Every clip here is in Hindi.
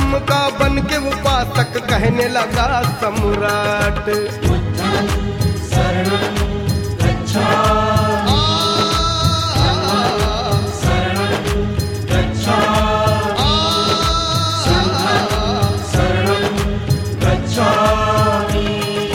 धम्म का बन के उपासक कहने लगा सम्राट। बुद्धं शरणं गच्छामि, धम्मं शरणं गच्छामि, संघं शरणं गच्छामि।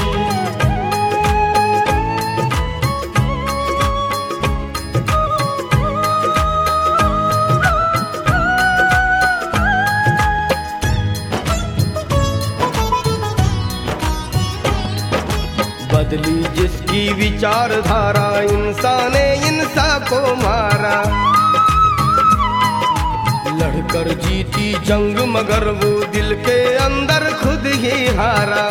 बदली जिसकी विचारधारा, इंसान ने इंसा को मारा। लड़कर जीती जंग मगर वो दिल के अंदर खुद ही हारा।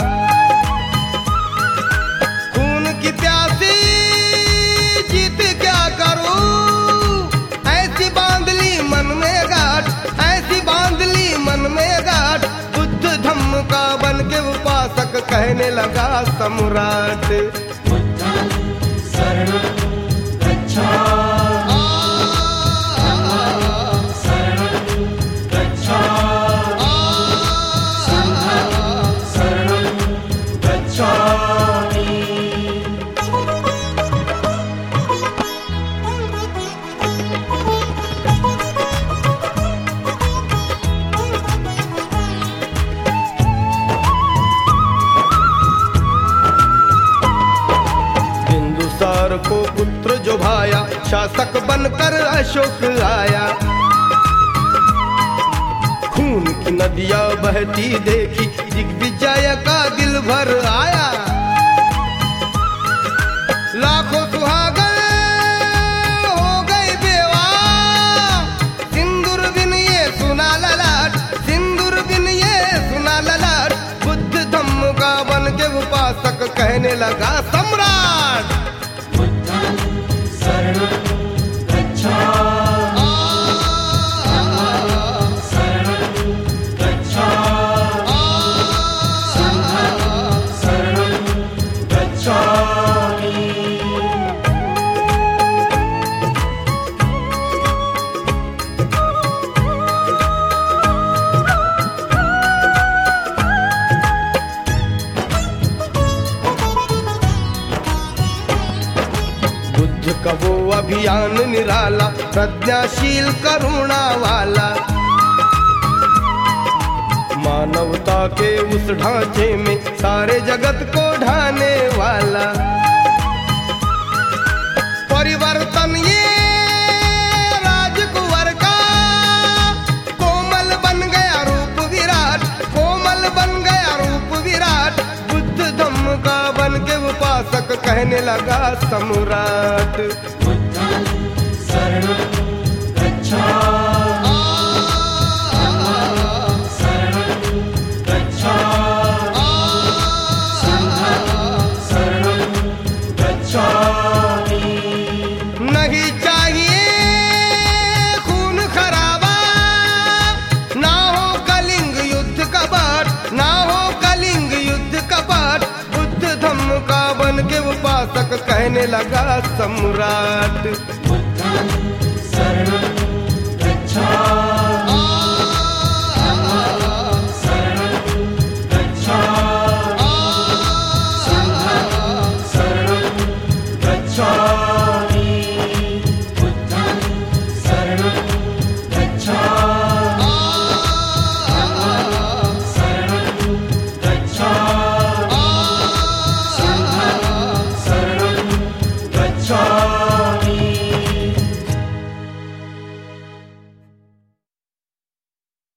खून की प्यासी जीत क्या करूं, ऐसी बांध ली मन में गांठ, ऐसी बांध ली मन में गांठ। बुद्ध धम्म का बन के उपासक कहने लगा सम्राट। बुद्धं शरणं गच्छामि, धम्मं शरणं गच्छामि, संघं शरणं गच्छामि। बिंदुसार को पुत्र जो भाया, शासक बनकर अशोक आया। खून की नदियां बहती देखी, दिग्विजय का दिल भर आया। लाखों सुहागन हो गए बेवा, सिंदूर बिन ये सुना ललाट, सिंदूर बिन ये सुना ललाट। बुद्ध धम्म का बन के उपासक कहने लगा सम्राट। बुद्धं शरणं गच्छामि, धम्मं शरणं गच्छामि, संघं शरणं गच्छामि। बुद्ध का वो अभियान निराला, प्रज्ञाशील करुणा वाला। मानवता के उस ढांचे में सारे जगत को ढाने वाला। परिवर्तन ये राजकुंवर का, कोमल बन गया रूप विराट, कोमल बन गया रूप विराट। बुद्ध धम्म का बन के उपासक कहने लगा सम्राट। बुद्धं शरणं गच्छामि, धम्मं शरणं गच्छामि, संघं शरणं गच्छामि। नहीं चाहिए खून खराबा, ना हो कलिंग युद्ध का बाट, ना हो कलिंग युद्ध का बाट। बुद्ध धम्म का बन के उपासक कहने लगा सम्राट।